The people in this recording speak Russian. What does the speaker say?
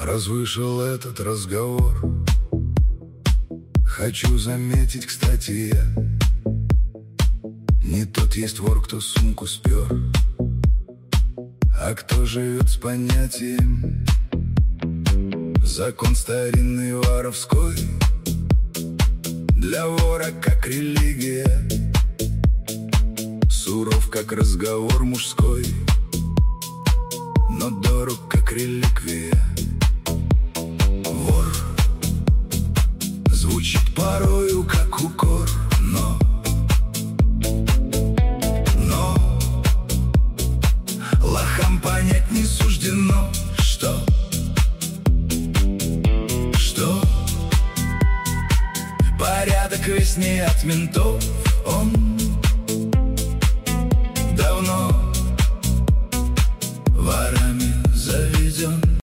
Раз вышел этот разговор, хочу заметить, кстати, я не тот есть вор, кто сумку спер, а кто живет с понятием закон старинный воровской. Для вора как религия, суров как разговор мужской, но дорог как реликвия. Вор звучит порою как укор, но лохам понять не суждено, что порядок весь не от ментов, он